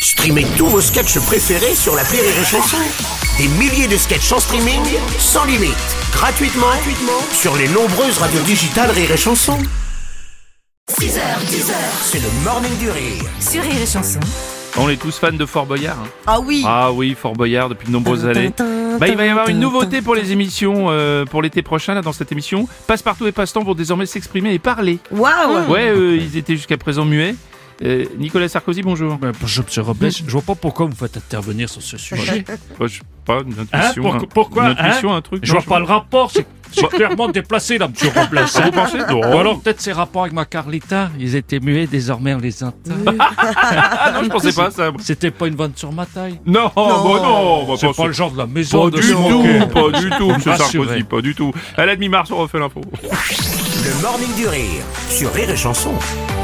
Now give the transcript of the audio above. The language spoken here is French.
Streamez tous vos sketchs préférés sur l'appli Rire et Chanson. Des milliers de sketchs en streaming, sans limite, gratuitement sur les nombreuses radios digitales Rire et Chanson. 6h, 10h, c'est le Morning du Rire. Sur Rire et Chanson. On est tous fans de Fort Boyard. Ah oui. Ah oui, Fort Boyard depuis de nombreuses années. Il va y avoir une nouveauté pour les émissions pour l'été prochain là dans cette émission. Passepartout et Passe-temps vont désormais s'exprimer et parler. Waouh. Ouais, ils étaient jusqu'à présent muets. Nicolas Sarkozy, bonjour. Bonjour M. Robles, je vois pas pourquoi vous faites intervenir sur ce sujet. Je sais pas, une intuition. Pourquoi une intuition, un truc. Je vois pas le rapport, c'est clairement déplacé là, M. Robles. Vous pensez? Non. Ou alors peut-être ces rapports avec ma Carlita, ils étaient muets, désormais on les entend. Ah non, je pensais pas ça. C'était pas une vanne sur ma taille. Non, non, C'est pas le genre de la maison pas de du se moquer. tout, pas du tout, M. Rassurez. Sarkozy, pas du tout. À la demi-mars, on refait l'info. Le Morning du Rire sur Rire et Chanson.